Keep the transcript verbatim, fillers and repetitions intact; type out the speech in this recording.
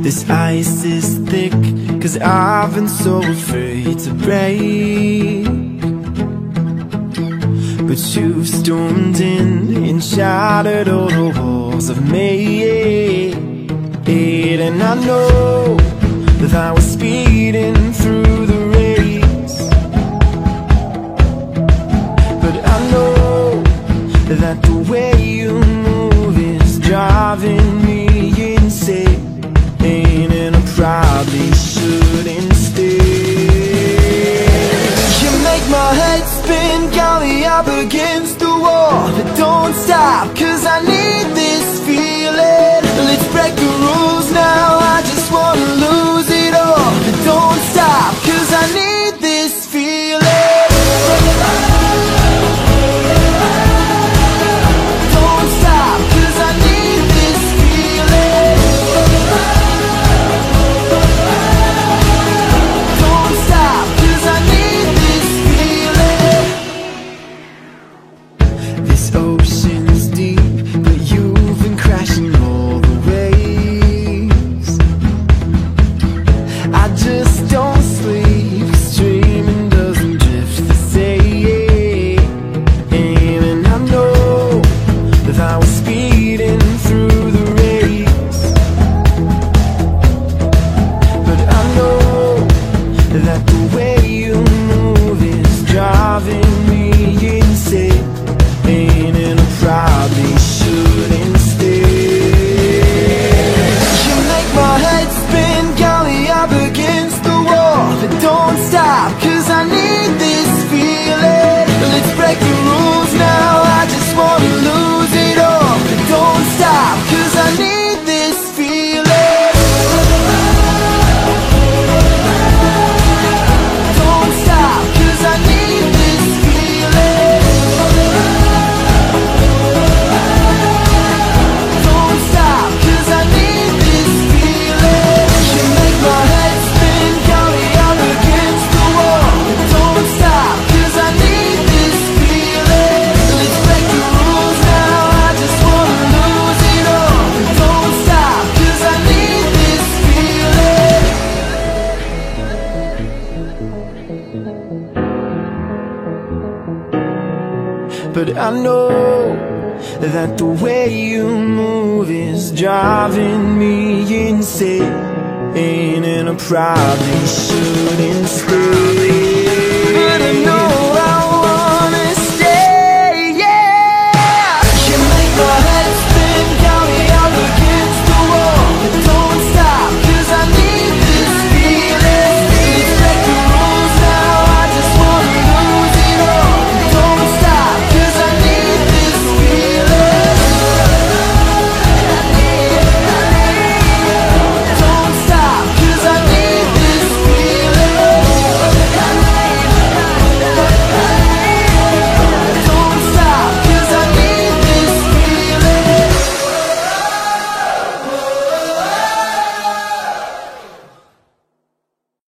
This ice is thick, cause I've been so afraid to break. But you've stormed in and shattered all the walls I've made. And I know that I was speeding through the race, but I know that the way you move is driving me insane. And I probably shouldn't stay. You make my head spin, got me up against the wall. But don't stop, cause I need this feeling. Let's break the rules now, I just wanna lose it all. But don't stop, cause I need this feeling. Don't stop, cause I need this feeling. Don't stop, cause I need this feeling. This ocean's deep, but you've been crashing all the waves. I just don't sleep, 'cause dreaming doesn't drift the same. And I know that I was speeding through the race, but I know that the way you move is driving me insane. And I probably shouldn't stay. You make my head spin, got me up against the wall. But don't stop, cause I need this feeling. Let's break the rules now, I just wanna lose it all. But don't stop, cause I need this feeling. Don't stop, cause I need this feeling. Don't stop, cause I need this feeling. You make my head spin, got me up against the wall. But don't stop, cause I need this feeling. Let's break the rules now, I just wanna lose it all. But don't stop, cause I need this feeling. But I know that the way you move is driving me insane. And I probably shouldn't stay.